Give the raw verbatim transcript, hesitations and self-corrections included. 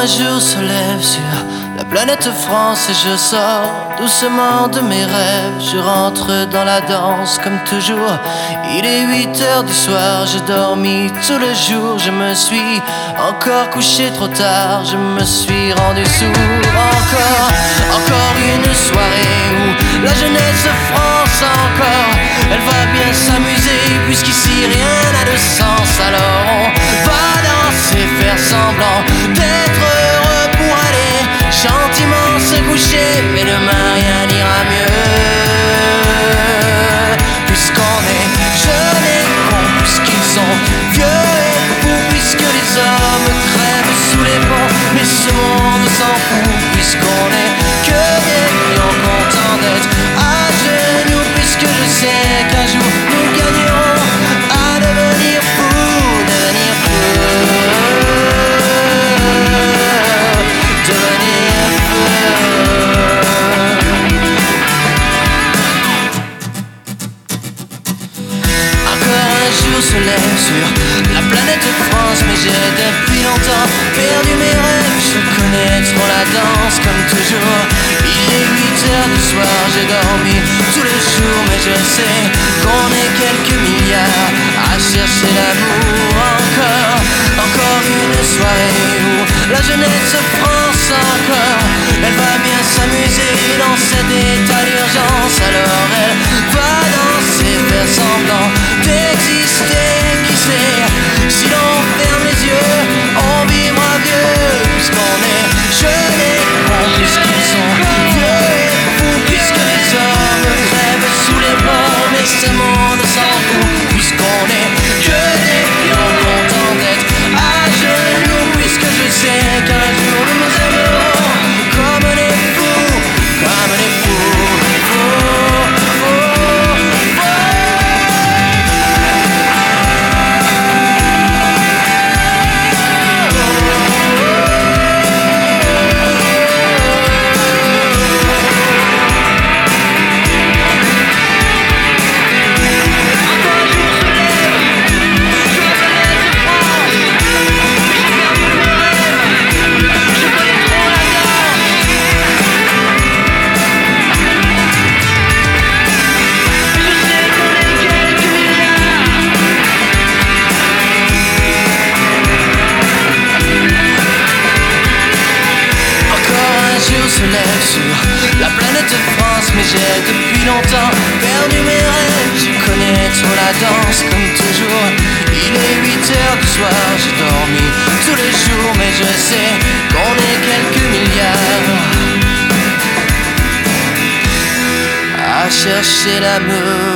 un jour se lève sur la planète France et je sors doucement de mes rêves. Je rentre dans la danse comme toujours. Il est huit heures du soir, j'ai dormi tout le jour. Je me suis encore couché trop tard, je me suis rendu sourd. Encore, encore une soirée où la jeunesse France encore, elle va bien s'amuser puisqu'ici rien n'a de sens. Alors on va danser, faire semblant d'être heureux pour aller gentiment se coucher. Mais demain rien n'ira mieux, puisqu'on est jeunes et cons, puisqu'ils sont vieux et fous, puisque les hommes crèvent sous les ponts. Mais ce monde s'en fout, puisqu'on est que des lions contents d'être à genoux, puisque je sais qu'un jour nous gagnerons à devenir fous, devenir fous, devenir fous. Encore un jour se lève sur la planète France, mais j'ai depuis longtemps perdu mes rêves. Je connais trop la danse comme toujours. Il est huit heures du soir, j'ai dormi tous les jours, mais je sais qu'on est quelques milliards à chercher l'amour. Encore, encore une soirée où la jeunesse France encore, elle va bien s'amuser dans cet état d'urgence. Alors elle va danser, faire semblant d'exister. Qui sait, si l'on ferme les yeux, on vivra vieux, puisqu'on est jeunes et cons, puisqu'ils sont vieux et fous, puisque les hommes crèvent sous les ponts. Mais ce monde s'en fout, puisqu'on est que des pions contents d'être à genoux, puisque je sais qu'un jour nous nous aimerons comme des fous, comme des fous, fous, fous, fous. Se lève sur la planète France, mais j'ai depuis longtemps perdu mes rêves. Je connais trop la danse comme toujours. Il est huit heures du soir, j'ai dormi tous les jours, mais je sais qu'on est quelques milliards à chercher l'amour.